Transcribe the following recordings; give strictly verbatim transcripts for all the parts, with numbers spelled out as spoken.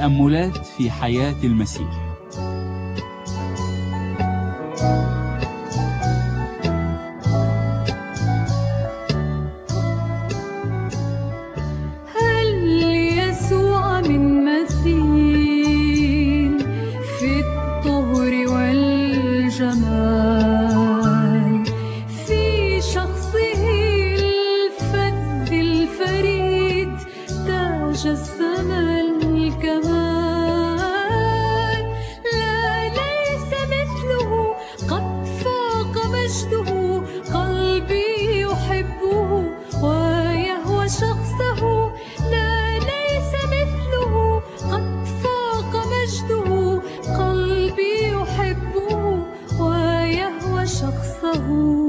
تأملات في حياة المسيح. هل يسوع من مثيل في الطهر والجمال، في شخصه الفذ الفريد تاج السما الكمال، لا ليس مثله قد فاق مجده، قلبي يحبه ويهوى شخصه، لا ليس مثله قد فاق مجده، قلبي يحبه ويهوى شخصه.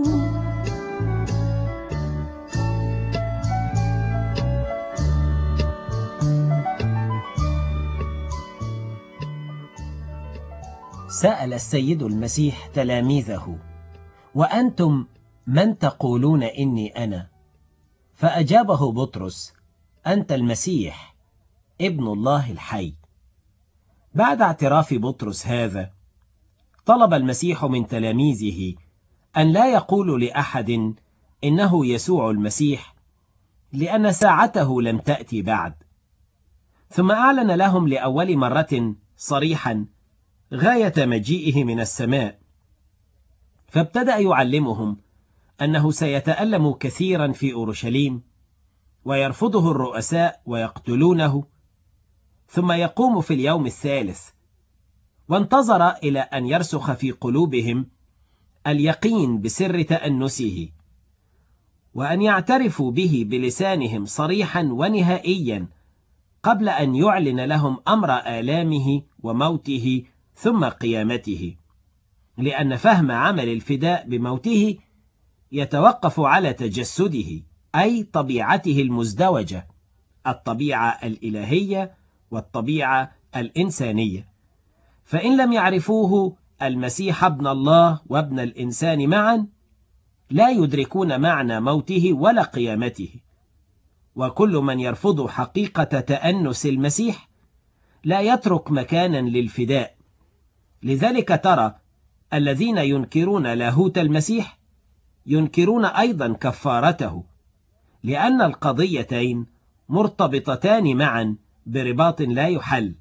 سأل السيد المسيح تلاميذه: وأنتم من تقولون إني أنا؟ فأجابه بطرس: أنت المسيح ابن الله الحي. بعد اعتراف بطرس هذا، طلب المسيح من تلاميذه أن لا يقولوا لأحد إنه يسوع المسيح، لأن ساعته لم تأتي بعد. ثم أعلن لهم لأول مرة صريحا غاية مجيئه من السماء، فابتدأ يعلمهم أنه سيتألم كثيرا في أورشليم، ويرفضه الرؤساء ويقتلونه، ثم يقوم في اليوم الثالث. وانتظر إلى أن يرسخ في قلوبهم اليقين بسر تأنسه، وأن يعترفوا به بلسانهم صريحا ونهائيا، قبل أن يعلن لهم أمر آلامه وموته ثم قيامته، لأن فهم عمل الفداء بموته يتوقف على تجسده، أي طبيعته المزدوجة، الطبيعة الإلهية والطبيعة الإنسانية. فإن لم يعرفوه المسيح ابن الله وابن الإنسان معا، لا يدركون معنى موته ولا قيامته. وكل من يرفض حقيقة تأنس المسيح لا يترك مكانا للفداء. لذلك ترى الذين ينكرون لاهوت المسيح ينكرون أيضا كفارته، لأن القضيتين مرتبطتان معا برباط لا يحل.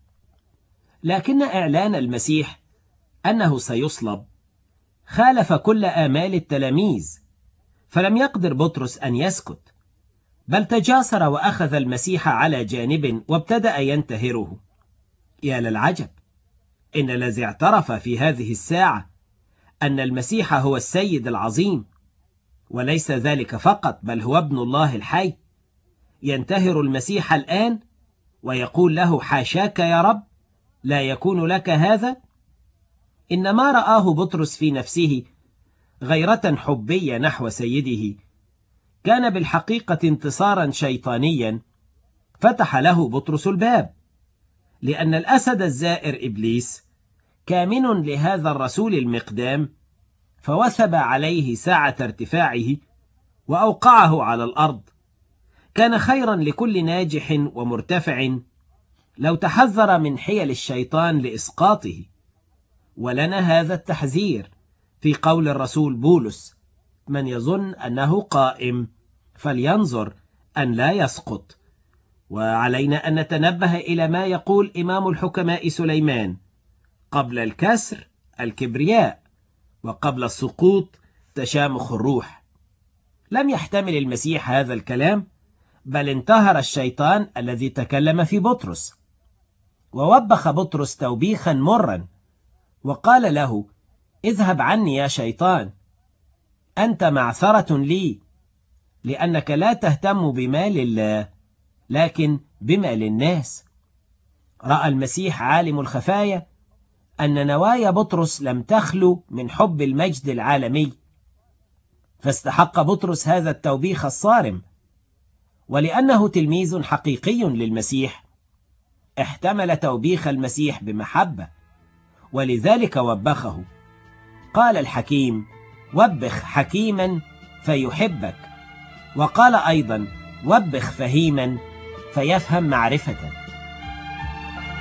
لكن إعلان المسيح أنه سيصلب خالف كل آمال التلاميذ، فلم يقدر بطرس أن يسكت، بل تجاسر وأخذ المسيح على جانب وابتدأ ينتهره. يا للعجب، إن الذي اعترف في هذه الساعة أن المسيح هو السيد العظيم، وليس ذلك فقط بل هو ابن الله الحي، ينتهر المسيح الآن ويقول له: حاشاك يا رب، لا يكون لك هذا. إن ما رآه بطرس في نفسه غيرة حبية نحو سيده كان بالحقيقة انتصارا شيطانيا فتح له بطرس الباب، لأن الأسد الزائر إبليس كامن لهذا الرسول المقدام، فوثب عليه ساعة ارتفاعه وأوقعه على الأرض. كان خيرا لكل ناجح ومرتفع لو تحذر من حيل الشيطان لإسقاطه. ولنا هذا التحذير في قول الرسول بولس: من يظن أنه قائم فلينظر أن لا يسقط. وعلينا أن نتنبه إلى ما يقول إمام الحكماء سليمان: قبل الكسر الكبرياء، وقبل السقوط تشامخ الروح. لم يحتمل المسيح هذا الكلام، بل انتهر الشيطان الذي تكلم في بطرس، ووبخ بطرس توبيخا مرا، وقال له: اذهب عني يا شيطان، أنت معثرة لي، لأنك لا تهتم بمال الله لكن بمال الناس. رأى المسيح عالم الخفايا أن نوايا بطرس لم تخلو من حب المجد العالمي، فاستحق بطرس هذا التوبيخ الصارم. ولأنه تلميذ حقيقي للمسيح احتمل توبيخ المسيح بمحبة، ولذلك وبخه. قال الحكيم: وبخ حكيما فيحبك، وقال أيضا: وبخ فهيما فيفهم معرفة.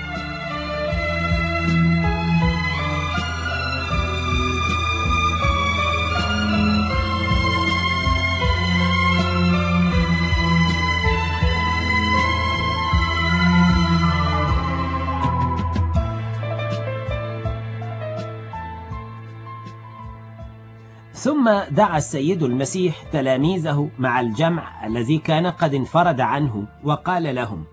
ثم دعا السيد المسيح تلاميذه مع الجمع الذي كان قد انفرد عنه وقال لهم: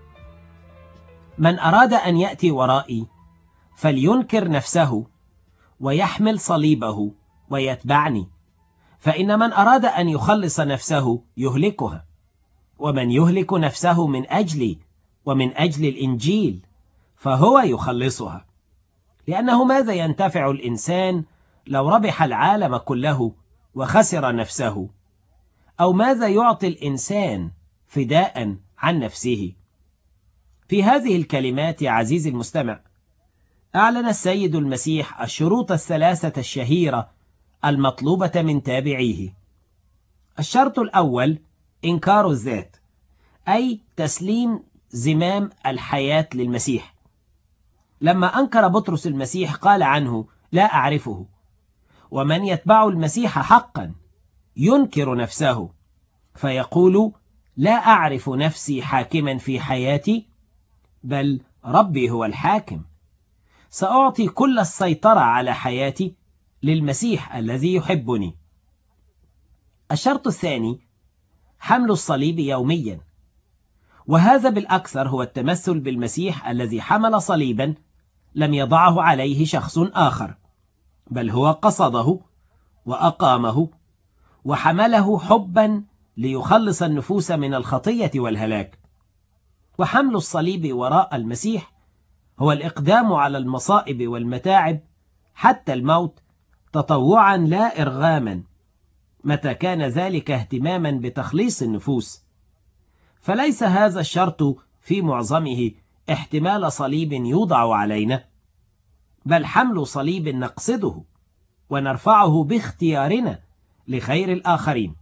من أراد أن يأتي ورائي فلينكر نفسه ويحمل صليبه ويتبعني، فإن من أراد أن يخلص نفسه يهلكها، ومن يهلك نفسه من أجلي ومن أجل الإنجيل فهو يخلصها. لأنه ماذا ينتفع الإنسان لو ربح العالم كله وخسر نفسه؟ أو ماذا يعطي الإنسان فداء عن نفسه؟ في هذه الكلمات يا عزيزي المستمع أعلن السيد المسيح الشروط الثلاثة الشهيرة المطلوبة من تابعيه. الشرط الأول إنكار الذات، أي تسليم زمام الحياة للمسيح. لما أنكر بطرس المسيح قال عنه: لا أعرفه. ومن يتبع المسيح حقا ينكر نفسه فيقول: لا أعرف نفسي حاكما في حياتي، بل ربي هو الحاكم. سأعطي كل السيطرة على حياتي للمسيح الذي يحبني. الشرط الثاني حمل الصليب يوميا، وهذا بالأكثر هو التمثل بالمسيح الذي حمل صليبا لم يضعه عليه شخص آخر، بل هو قصده وأقامه وحمله حبا ليخلص النفوس من الخطية والهلاك. وحمل الصليب وراء المسيح هو الإقدام على المصائب والمتاعب حتى الموت تطوعا لا إرغاما، متى كان ذلك اهتماما بتخليص النفوس. فليس هذا الشرط في معظمه احتمال صليب يوضع علينا، بل حمل صليب نقصده ونرفعه باختيارنا لخير الآخرين.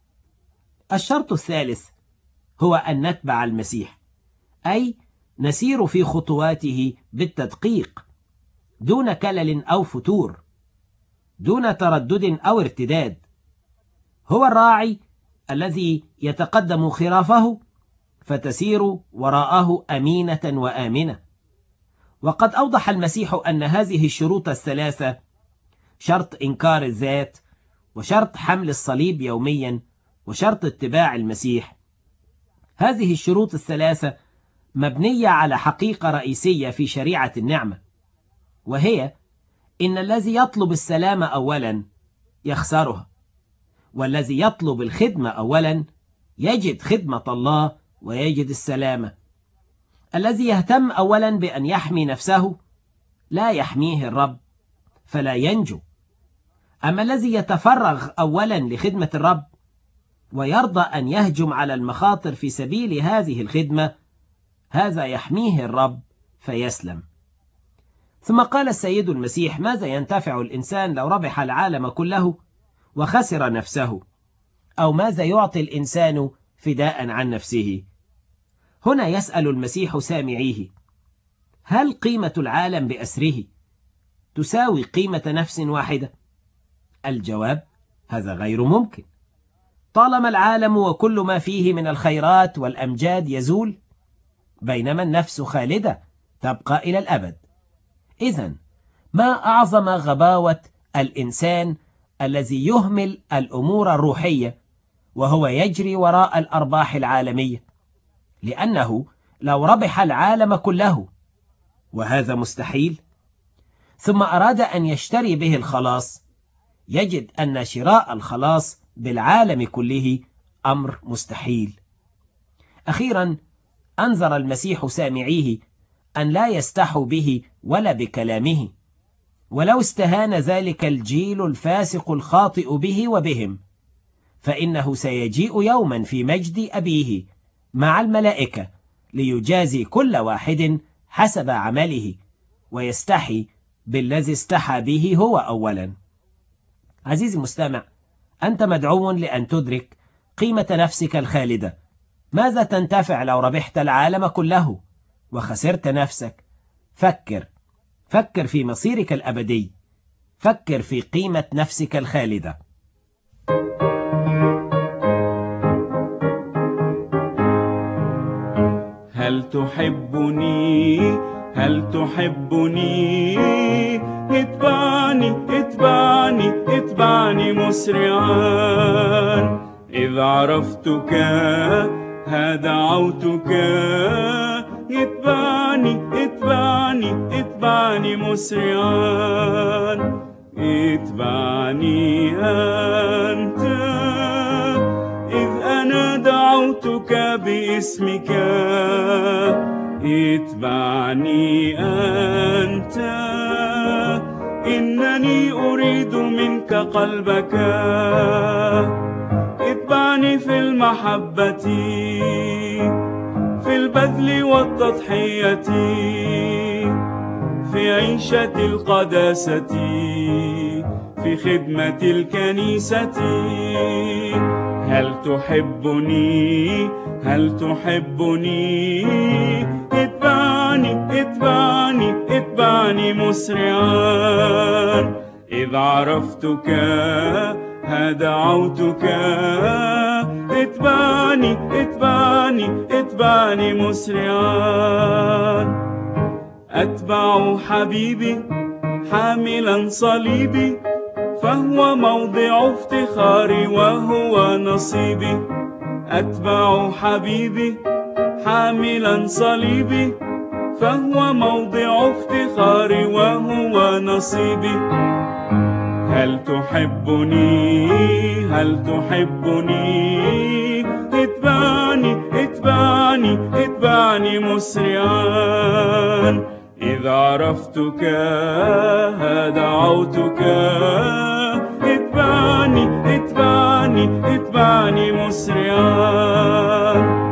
الشرط الثالث هو أن نتبع المسيح، أي نسير في خطواته بالتدقيق دون كلل أو فتور، دون تردد أو ارتداد. هو الراعي الذي يتقدم خرافه فتسير وراءه أمينة وآمنة. وقد أوضح المسيح أن هذه الشروط الثلاثة، شرط إنكار الذات، وشرط حمل الصليب يوميا، وشرط اتباع المسيح، هذه الشروط الثلاثة مبنية على حقيقة رئيسية في شريعة النعمة، وهي إن الذي يطلب السلام أولا يخسرها، والذي يطلب الخدمة أولا يجد خدمة الله ويجد السلامة. الذي يهتم أولا بأن يحمي نفسه لا يحميه الرب فلا ينجو. أما الذي يتفرغ أولا لخدمة الرب ويرضى أن يهجم على المخاطر في سبيل هذه الخدمة، هذا يحميه الرب فيسلم. ثم قال السيد المسيح: ماذا ينتفع الإنسان لو ربح العالم كله وخسر نفسه؟ أو ماذا يعطي الإنسان فداء عن نفسه؟ هنا يسأل المسيح سامعيه: هل قيمة العالم بأسره تساوي قيمة نفس واحدة؟ الجواب: هذا غير ممكن. طالما العالم وكل ما فيه من الخيرات والأمجاد يزول، بينما النفس خالدة تبقى إلى الأبد. إذن ما أعظم غباوة الإنسان الذي يهمل الأمور الروحية وهو يجري وراء الأرباح العالمية، لأنه لو ربح العالم كله، وهذا مستحيل، ثم أراد أن يشتري به الخلاص، يجد أن شراء الخلاص بالعالم كله أمر مستحيل. أخيرا أنذر المسيح سامعيه أن لا يستحوا به ولا بكلامه، ولو استهان ذلك الجيل الفاسق الخاطئ به وبهم، فإنه سيجيء يوما في مجد أبيه مع الملائكة ليجازي كل واحد حسب عمله، ويستحي بالذي استحى به هو أولا. عزيزي المستمع، أنت مدعو لأن تدرك قيمة نفسك الخالدة. ماذا تنتفع لو ربحت العالم كله وخسرت نفسك؟ فكر فكر في مصيرك الأبدي، فكر في قيمة نفسك الخالدة. هل تحبني؟ هل تحبني؟ اتبعني اتبعني اتبعني اتبعني مسرعا. إذ عرفتك ها دعوتك، اتبعني اتبعني اتبعني مسرعا. اتبعني أنت إذ أنا دعوتك باسمك. اتبعني أنت إنني أريد منك قلبك. اتبعني في المحبة، في البذل والتضحية، في عيشة القداسة، في خدمة الكنيسة. هل تحبني؟ هل تحبني؟ اتبعني اتبعني اتبعني مسرعا. إذ عرفتك ها دعوتك، اتبعني اتبعني اتبعني مسرعا. أتبع حبيبي حاملا صليبي، فهو موضع افتخاري وهو نصيبي. أتبع حبيبي حاملا صليبي، فهو موضع افتخاري وهو نصيبي. هل تحبني؟ هل تحبني؟ اتبعني اتبعني اتبعني مسرعا. إذ عرفتك ها دعوتك، اتبعني اتبعني اتبعني مسرعا.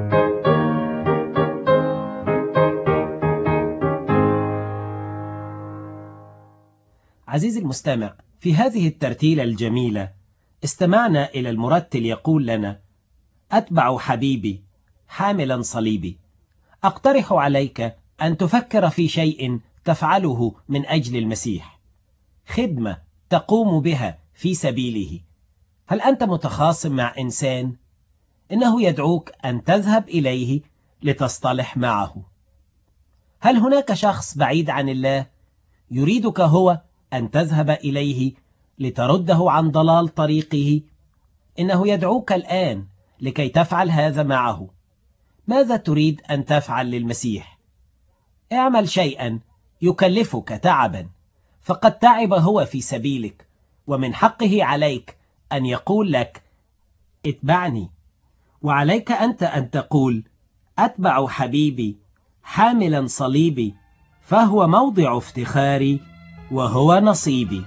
عزيزي المستمع، في هذه الترتيلة الجميلة استمعنا إلى المرتل يقول لنا: أتبع حبيبي حاملا صليبي. أقترح عليك أن تفكر في شيء تفعله من أجل المسيح، خدمة تقوم بها في سبيله. هل أنت متخاصم مع إنسان؟ إنه يدعوك أن تذهب إليه لتصطلح معه. هل هناك شخص بعيد عن الله يريدك هو أن تذهب إليه لترده عن ضلال طريقه؟ إنه يدعوك الآن لكي تفعل هذا معه. ماذا تريد أن تفعل للمسيح؟ اعمل شيئا يكلفك تعبا، فقد تعب هو في سبيلك، ومن حقه عليك أن يقول لك: اتبعني. وعليك أنت أن تقول: أتبع حبيبي حاملا صليبي، فهو موضع افتخاري وهو نصيبي.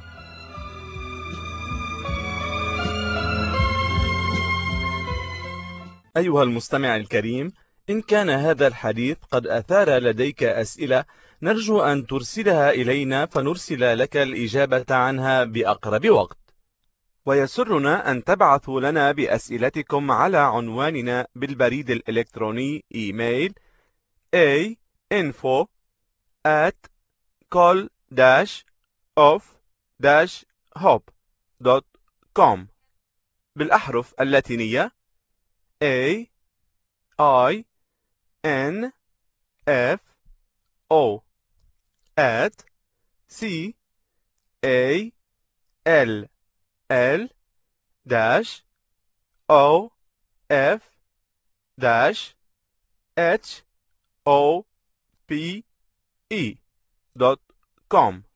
أيها المستمع الكريم، إن كان هذا الحديث قد أثار لديك أسئلة، نرجو أن ترسلها إلينا فنرسل لك الإجابة عنها بأقرب وقت. ويسرنا أن تبعثوا لنا بأسئلتكم على عنواننا بالبريد الإلكتروني إيميل a info at col dash of dash hope dot com بالأحرف اللاتينية A I N F O at C A L L dash O F dash H O P E dot com.